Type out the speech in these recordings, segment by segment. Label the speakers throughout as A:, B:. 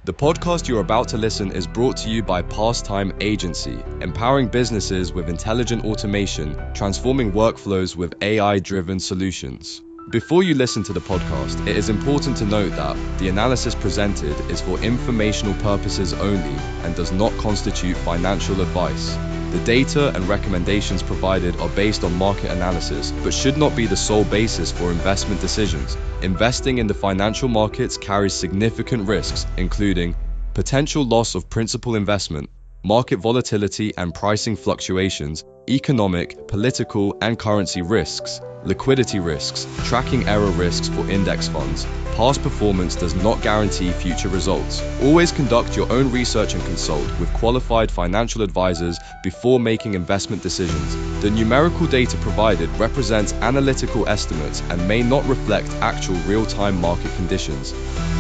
A: The podcast you're about to listen is brought to you by Pastime Agency, empowering businesses with intelligent automation, transforming workflows with AI-driven solutions. Before you listen to the podcast, it is important to note that the analysis presented is for informational purposes only and does not constitute financial advice. The data and recommendations provided are based on market analysis, but should not be the sole basis for investment decisions. Investing in the financial markets carries significant risks, including potential loss of principal investment, market volatility and pricing fluctuations, economic, political, and currency risks, liquidity risks, tracking error risks for index funds. Past performance does not guarantee future results. Always conduct your own research and consult with qualified financial advisors before making investment decisions. The numerical data provided represents analytical estimates and may not reflect actual real-time market conditions.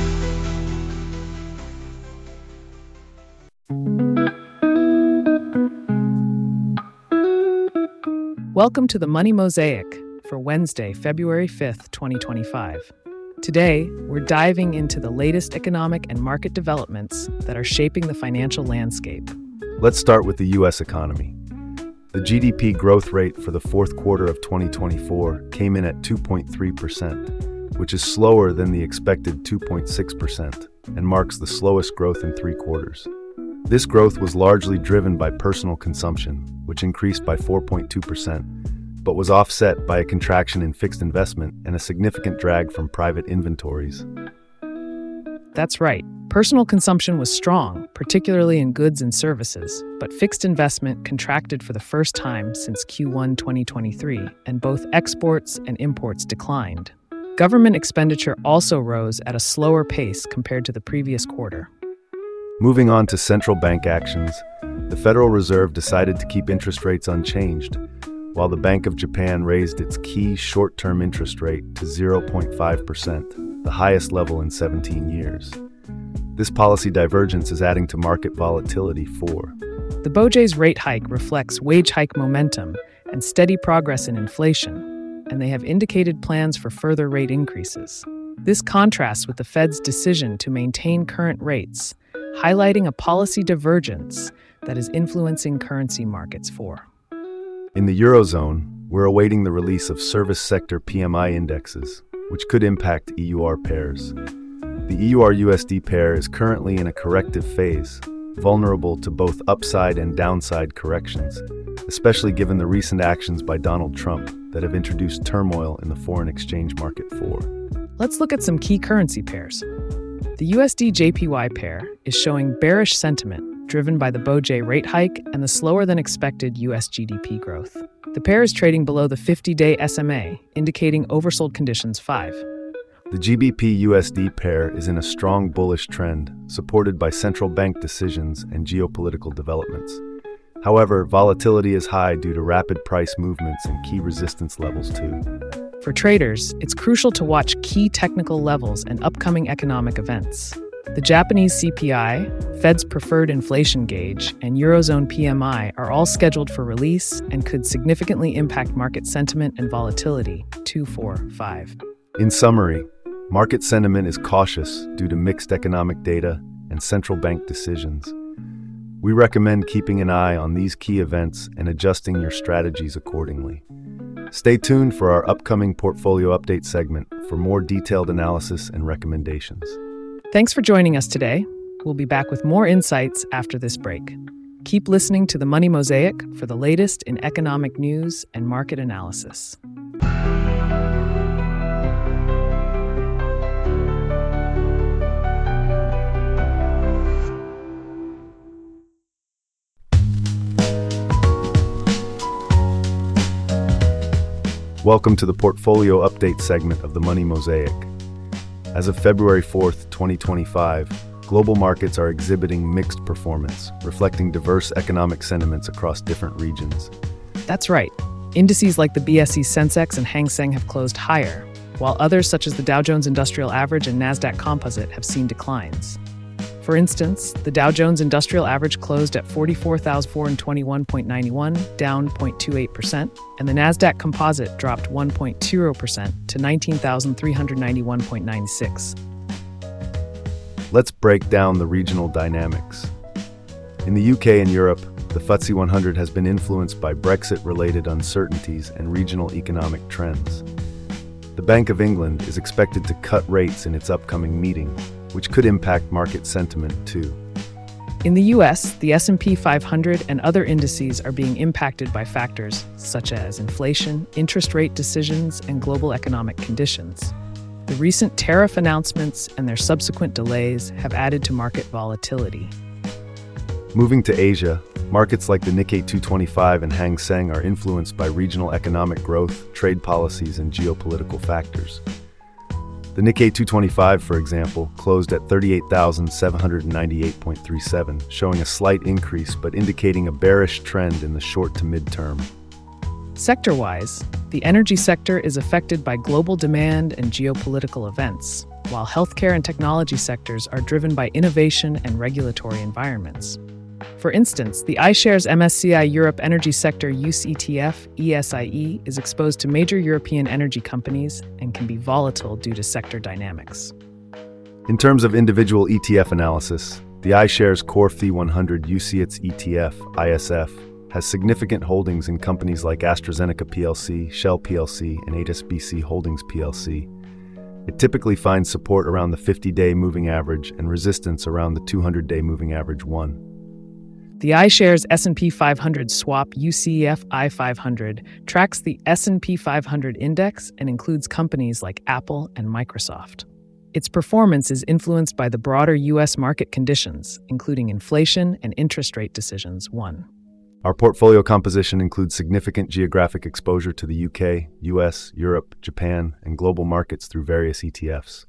B: Welcome to the Money Mosaic for Wednesday, February 5th, 2025. Today, we're diving into the latest economic and market developments that are shaping the financial landscape.
C: Let's start with the U.S. economy. The GDP growth rate for the fourth quarter of 2024 came in at 2.3%, which is slower than the expected 2.6% and marks the slowest growth in 3 quarters. This growth was largely driven by personal consumption, which increased by 4.2%, but was offset by a contraction in fixed investment and a significant drag from private inventories.
B: That's right. Personal consumption was strong, particularly in goods and services, but fixed investment contracted for the first time since Q1 2023, and both exports and imports declined. Government expenditure also rose at a slower pace compared to the previous quarter.
C: Moving on to central bank actions, the Federal Reserve decided to keep interest rates unchanged, while the Bank of Japan raised its key short-term interest rate to 0.5%, the highest level in 17 years. This policy divergence is adding to market volatility for
B: the BOJ's rate hike reflects wage hike momentum and steady progress in inflation, and they have indicated plans for further rate increases. This contrasts with the Fed's decision to maintain current rates, highlighting a policy divergence that is influencing currency markets for.
C: In the Eurozone, we're awaiting the release of service sector PMI indexes, which could impact EUR pairs. The EUR-USD pair is currently in a corrective phase, vulnerable to both upside and downside corrections, especially given the recent actions by Donald Trump that have introduced turmoil in the foreign exchange market for.
B: Let's look at some key currency pairs. The USD-JPY pair is showing bearish sentiment driven by the BOJ rate hike and the slower-than-expected US GDP growth. The pair is trading below the 50-day SMA, indicating oversold conditions 5.
C: The GBP-USD pair is in a strong bullish trend, supported by central bank decisions and geopolitical developments. However, volatility is high due to rapid price movements and key resistance levels too.
B: For traders, it's crucial to watch key technical levels and upcoming economic events. The Japanese CPI, Fed's preferred inflation gauge, and Eurozone PMI are all scheduled for release and could significantly impact market sentiment and volatility. 2, 4, 5.
C: In summary, market sentiment is cautious due to mixed economic data and central bank decisions. We recommend keeping an eye on these key events and adjusting your strategies accordingly. Stay tuned for our upcoming portfolio update segment for more detailed analysis and recommendations.
B: Thanks for joining us today. We'll be back with more insights after this break. Keep listening to the Money Mosaic for the latest in economic news and market analysis.
C: Welcome to the Portfolio Update segment of the Money Mosaic. As of February 4th, 2025, global markets are exhibiting mixed performance, reflecting diverse economic sentiments across different regions.
B: That's right. Indices like the BSE Sensex and Hang Seng have closed higher, while others such as the Dow Jones Industrial Average and Nasdaq Composite have seen declines. For instance, the Dow Jones Industrial Average closed at 44,421.91, down 0.28%, and the Nasdaq Composite dropped 1.0% to 19,391.96.
C: Let's break down the regional dynamics. In the UK and Europe, the FTSE 100 has been influenced by Brexit-related uncertainties and regional economic trends. The Bank of England is expected to cut rates in its upcoming meeting, which could impact market sentiment too.
B: In the US, the S&P 500 and other indices are being impacted by factors such as inflation, interest rate decisions, and global economic conditions. The recent tariff announcements and their subsequent delays have added to market volatility.
C: Moving to Asia, markets like the Nikkei 225 and Hang Seng are influenced by regional economic growth, trade policies, and geopolitical factors. The Nikkei 225, for example, closed at 38,798.37, showing a slight increase but indicating a bearish trend in the short to mid-term.
B: Sector-wise, the energy sector is affected by global demand and geopolitical events, while healthcare and technology sectors are driven by innovation and regulatory environments. For instance, the iShares MSCI Europe Energy Sector UCE ETF, ESIE, is exposed to major European energy companies and can be volatile due to sector dynamics.
C: In terms of individual ETF analysis, the iShares Core FTSE 100 UCITS ETF, ISF, has significant holdings in companies like AstraZeneca plc, Shell plc, and HSBC Holdings plc. It typically finds support around the 50-day moving average and resistance around the 200-day moving average 1.
B: The iShares S&P 500 Swap UCEF I500 tracks the S&P 500 index and includes companies like Apple and Microsoft. Its performance is influenced by the broader U.S. market conditions, including inflation and interest rate decisions. 1.
C: Our portfolio composition includes significant geographic exposure to the UK, US, Europe, Japan, and global markets through various ETFs.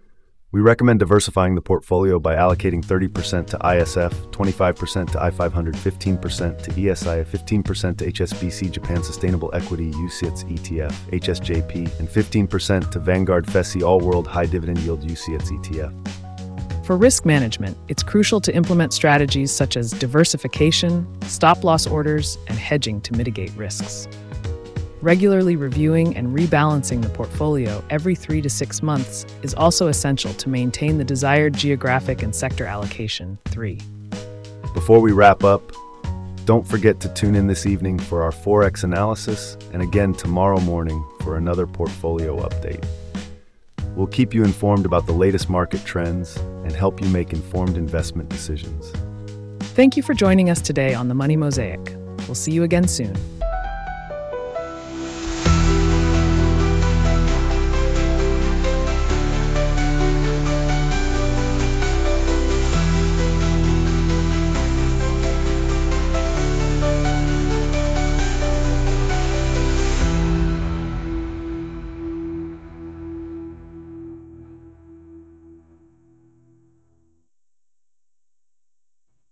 C: We recommend diversifying the portfolio by allocating 30% to ISF, 25% to I500, 15% to ESI, 15% to HSBC Japan Sustainable Equity UCITS ETF, HSJP, and 15% to Vanguard FTSE All World High Dividend Yield UCITS ETF.
B: For risk management, it's crucial to implement strategies such as diversification, stop-loss orders, and hedging to mitigate risks. Regularly reviewing and rebalancing the portfolio every 3 to 6 months is also essential to maintain the desired geographic and sector allocation. 3.
C: Before we wrap up, don't forget to tune in this evening for our Forex analysis and again tomorrow morning for another portfolio update. We'll keep you informed about the latest market trends and help you make informed investment decisions.
B: Thank you for joining us today on the Money Mosaic. We'll see you again soon.